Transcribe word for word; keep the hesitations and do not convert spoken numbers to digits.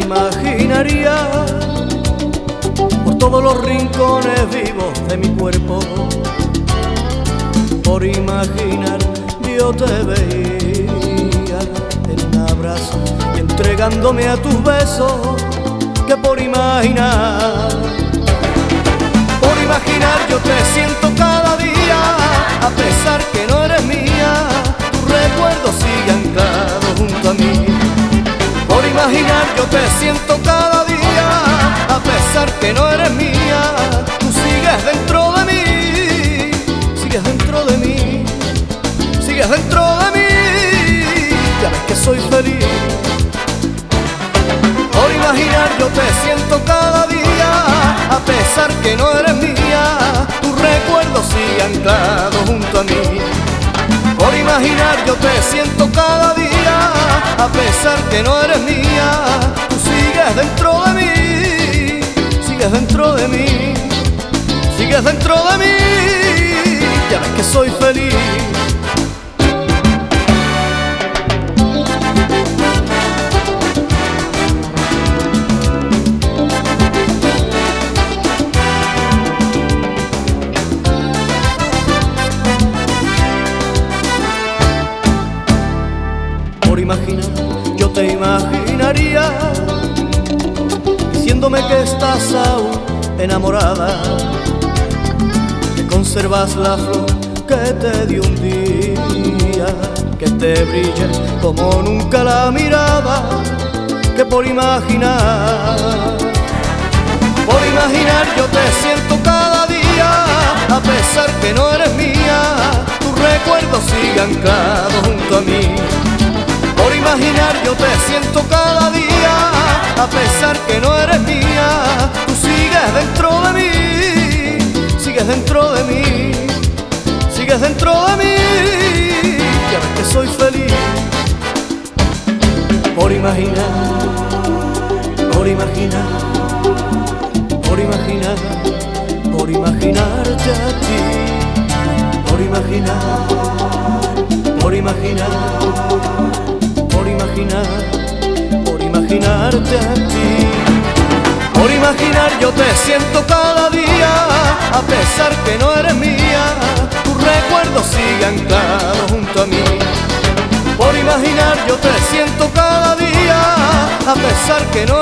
imaginaría por todos los rincones vivos de mi cuerpo. Por imaginar yo te veía en un abrazo y entregándome a tus besos. Que por imaginar, por imaginar yo te siento cada día, a pesar que no eres mía, tu recuerdo sigue anclado junto a mí. Por imaginar yo te siento cada día, a pesar que no eres mía, tú sigues dentro de mí, sigues dentro de mí, sigues dentro de mí, ya ves que soy feliz. Por imaginar yo te siento cada día, a pesar que no eres mía, tu recuerdo sigue anclado junto a mí. Por imaginar yo te siento cada día, a pesar que no eres mía, tú sigues dentro de mí, sigues dentro de mí, sigues dentro de mí, ya ves que soy feliz. Por imaginar, yo te imaginaría diciéndome que estás aún enamorada, que conservas la flor que te di un día, que te brille como nunca la mirada. Que por imaginar, por imaginar yo te siento cada día, a pesar que no eres mía, tu recuerdo sigue anclado junto a mí. Por imaginar yo te siento cada día, a pesar que no eres mía, tú sigues dentro de mí, sigues dentro de mí, sigues dentro de mí, ya ves que soy feliz. Por imaginar, por imaginar, por imaginar, por imaginarte a ti, por imaginar, por imaginar, por imaginar, por imaginarte a ti. Por imaginar yo te siento cada día, a pesar que no eres mía, tu recuerdo sigue anclado junto a mí. Por imaginar yo te siento cada día, a pesar que no